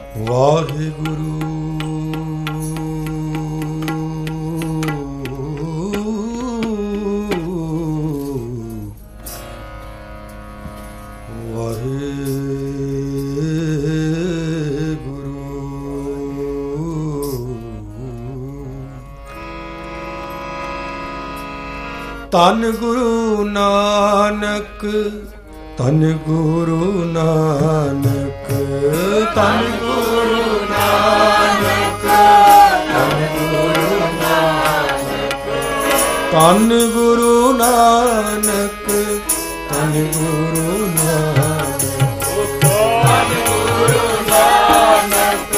ਵਾਹਿਗੁਰੂ ਧੰਨ ਗੁਰੂ ਨਾਨਕ, ਧੰਨ ਗੁਰੂ ਨਾਨਕ, ਧੰਨ ਗੁਰੂ ਨਾਨਕ, ਧੰਨ ਗੁਰੂ ਨਾਨਕ, ਧੰਨ ਗੁਰੂ ਨਾਨਕ, ਧੰਨ ਗੁਰੂ ਨਾਨਕ, ਧੰਨ ਗੁਰੂ ਨਾਨਕ,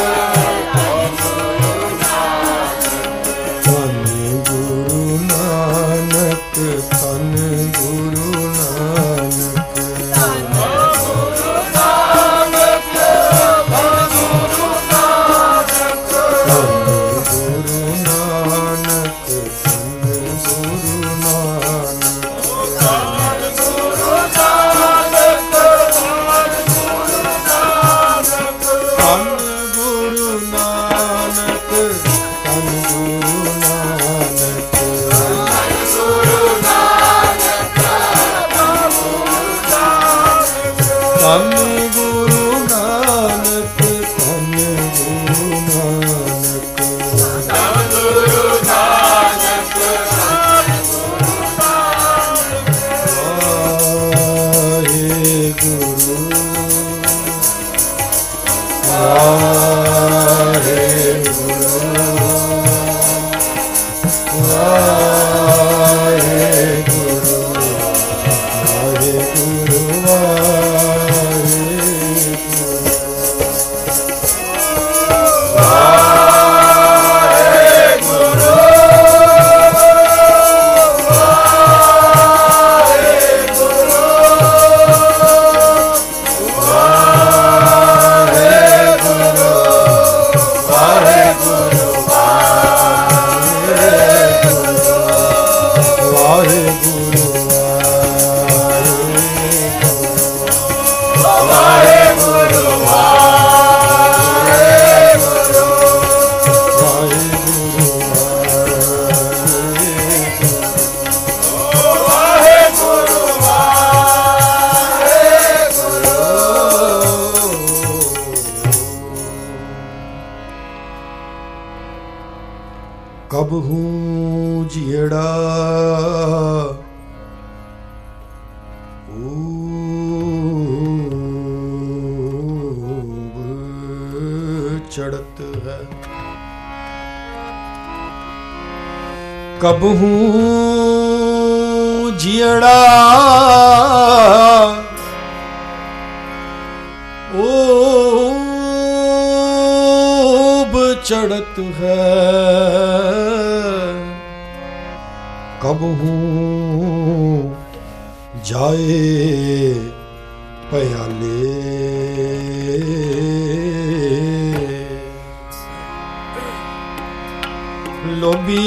ਧੰਨ ਗੁਰੂ ਨਾਨਕ, ਧੰਨ ਗੁਰੂ ਨਾਨਕ, ਧੰਨ ਗੁਰੂ ਨਾਨਕ, ਧੰਨ ਗੁਰੂ ਨਾਨਕ, ਧੰਨ ਗੁਰੂ ਨਾਨਕ, ਧੰਨ ਗੁਰੂ ਨਾਨਕ, ਧੰਨ ਗੁਰੂ ਨਾਨਕ, ਧੰਨ ਗੁਰੂ ਨਾਨਕ, ਧੰਨ ਗੁਰੂ ਨਾਨਕ, ਧੰਨ ਗੁਰੂ ਨਾਨਕ, ਧੰਨ ਗੁਰੂ ਨਾਨਕ, ਧੰਨ ਗੁਰੂ ਨਾਨਕ, ਵਾਹਿਗੁਰੂ ਵਾਹਿਗੁਰੂ ਵਾਹਿਗੁਰੂ ਵਾਹਿਗੁਰੂ ਕਬਹੂ ਜਿਹੜਾ ਚੜਤ ਹੈ, ਕਬਹੂ ਜਿਹੜਾ ਚੜਤ ਹੈ, ਕਬਹੂ ਜਾਏ ਪਿਆਲੇ ਲੋਭੀ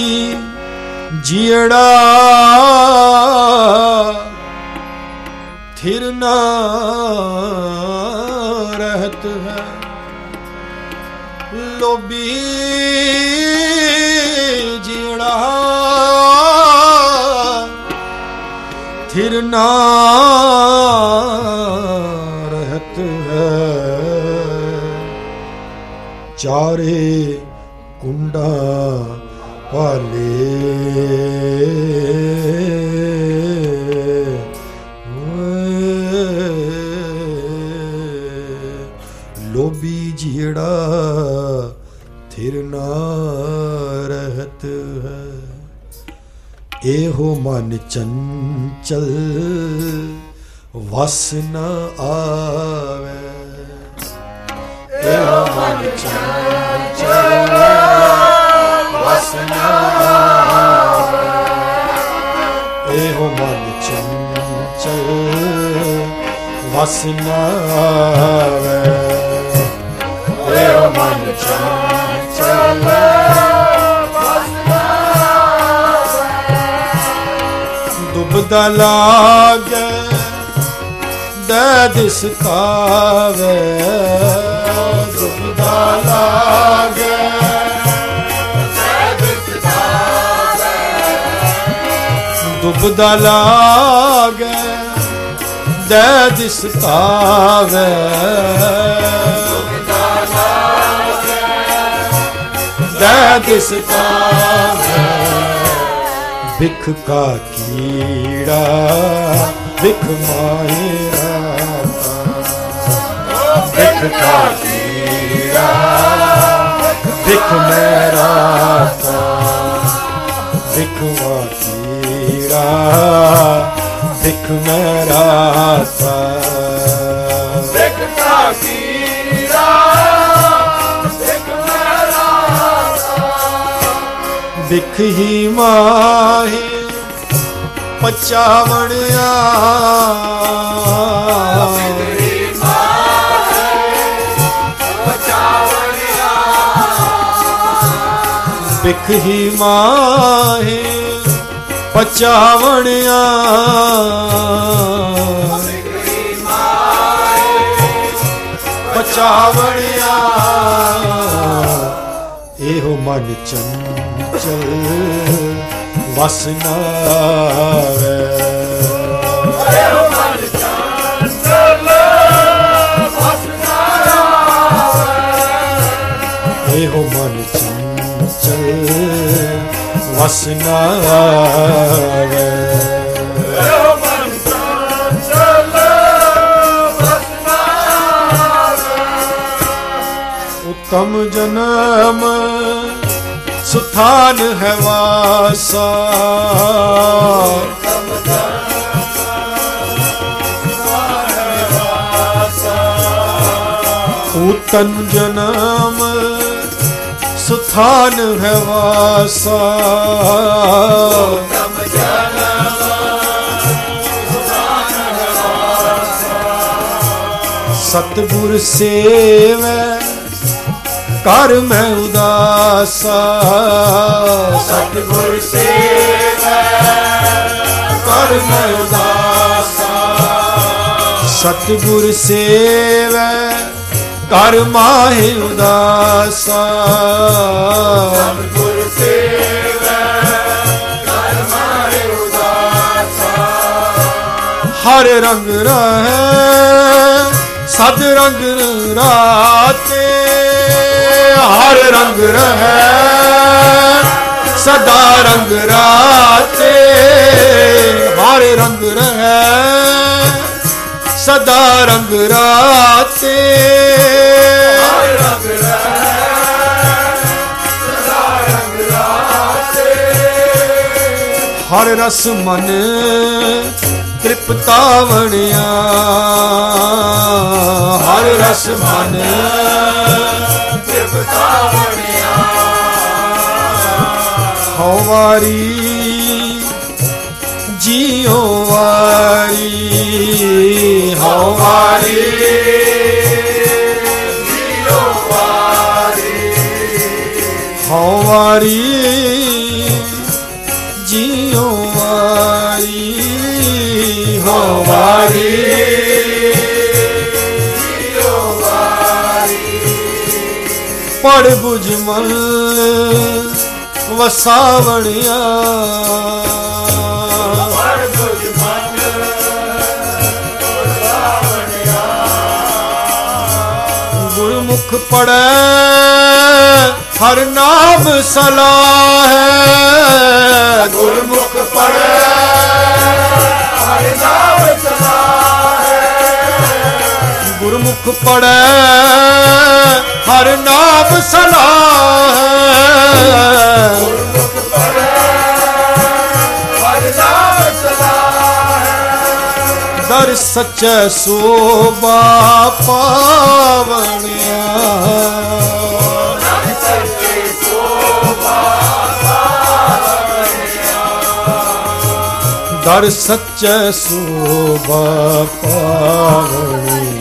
ਜਿਹੜਾ ਥਿਰ ਨਾ ਰਹਿਤ ਹੈ, ਲੋਭੀ ਜਿਹੜਾ ਥਿਰ ਨਾ ਰਹਿਤ ਹੈ, ਚਾਰੇ ਕੁੰਡਾ ਭਾਲੇ ਲੋਭੀ ਜਿਹੜਾ ਥਿਰ ਨਾ ਰਹਿਤ ਹੈ, ਇਹੋ ਮਨ ਚੰਚਲ ਵਸ ਨ ਆਵੇ, ਇਹੋ ਮਨ ਚੰਚਲ ਵਸ ਨ ਆਵੇ, ਇਹੋ ਮਨ ਚੰਚਲ ਵਸ ਨ ਆਵੇ, ਇਹੋ ਮਨ ਚੰਚਲ ਵਸ ਨ ਆਵੇ, ਦੁਬਦਾ ਲਾਗੇ ਦੇ ਦਿਸ ਕਾਵੇ, ਦੁਬਦਾ ਲਾਗੇ ਦੇ ਦਿਸ ਤਾਵੇ ਦੇ ਦਿਸ ਤਾਵੇ ਬਿਖ ਕਾ ਕੀੜਾ ਬਿਖ ਮਾਇਰਾ ਬਿਖ ਕਾ ਕੀੜਾ ਬਿਖ ਮੇਰਾ ਬਿਖ ਵਾ ਕੀੜਾ ਬਿਖ ਮੇਰਾ ਬਿਖ ਕਾ ਕੀੜਾ ਬਿਖ ਮੇਰਾ ਬਿਖ ਹੀ ਮਾਹੀ ਪਚਾਵਣਿਆ ਬਿਖ ਹੀ ਮਾਹੀ ਪਚਾਵਣਿਆ ਪਚਾਵਣਿਆ ਇਹੋ ਮਨ ਚੰਚਲ ਵਸ ਨਾ ਆਵੇ ਇਹੋ ਮਨ ਚੰਚਲ ਵਸ ਨਾ ਆਵੇ ਇਹੋ ਮਨ ਚੰਚਲ ਵਸ ਨਾ ਆਵੇ ਇਹੋ ਮਨ ਚੰਚਲ ਵਸ ਨਾ ਆਵੇ ਉਤਮ ਜਨਮ ਸੁਥਾਨ ਹੈ ਵਾਸਾ ਉਤਮ ਜਨਮ ਸੁਥਾਨ ਹੈ ਵਾਸਾ ਸਤਿਗੁਰ ਸੇਵੈ ਕਰ ਮੈਂ ਉਦਾਸਾ ਸਤਿਗੁਰ ਸੇਵੈ ਕਰ ਮੈਂ ਉਦਾਸਾ ਸਤਿਗੁਰ ਸੇਵੈ ਕਰ ਮਾਹਿ ਉਦਾਸਾ ਸਤਿਗੁਰ ਸੇਵੈ ਕਰ ਮਾਹਿ ਉਦਾਸਾ ਹਰ ਰੰਗ ਰਹਿ ਸਦ ਰੰਗ ਰਾਤੇ ਹਰ ਰੰਗ ਰਹਿ ਸਦਾ ਰੰਗ ਰਾਤੇ ਹਰ ਰੰਗ ਰਹਿ ਸਦਾ ਰੰਗ ਰਾਤੇ ਹਰ ਰੰਗ ਰਹਿ ਸਦਾ ਰੰਗ ਰਾਤੇ ਹਰ ਰਸ ਮਨ ਤ੍ਰਿਪਤਾ ਵਣਿਆ ਹਰ ਰਸ ਮਨ ਤ੍ਰਿਪਤਾ ਵਣਿਆ ਹਉ ਵਾਰੀ ਜੀਉ ਵਾਰੀ ਹਉ ਵਾਰੀ ਜੀਉ ਵਾਰੀ ਹਉ ਵਾਰੀ ਜੀਉ ਵਾਰੀ ਹਉ ਵਾਰੀ ਜੀਉ ਵਾਰੀ ਪੜ ਬੁਝ ਮਨ ਵਸਾਵਣਿਆ ਪੜ ਬੁਝ ਮਨ ਵਸਾਵਣਿਆ ਗੁਰਮੁਖ ਪੜੈ ਹਰ ਨਾਮ ਸਲਾਹੈ ਗੁਰਮੁਖ ਪੜੈ ਹਰਿ ਨਾਮ ਸਲਾਹੈ ਗੁਰਮੁਖ ਪੜੈ ਹਰ ਨਾਮ ਸਲਾਹੈ ਗੁਰਮੁਖ ਪੜੈ ਹਰਿ ਨਾਮ ਸਲਾਹੈ ਦਰ ਸੱਚੈ ਸੋਭਾ ਪਾਵਣਿਆ ਸੱਚੇ ਸੋਭਾ ਪਾਵਣਿਆ ਦਰ ਸੱਚੈ ਸੋਭਾ ਪਾਵਣਿਆ